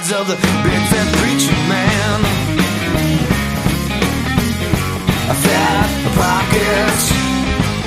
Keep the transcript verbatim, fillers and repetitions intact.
sides of the big fat preaching man. Fat pockets,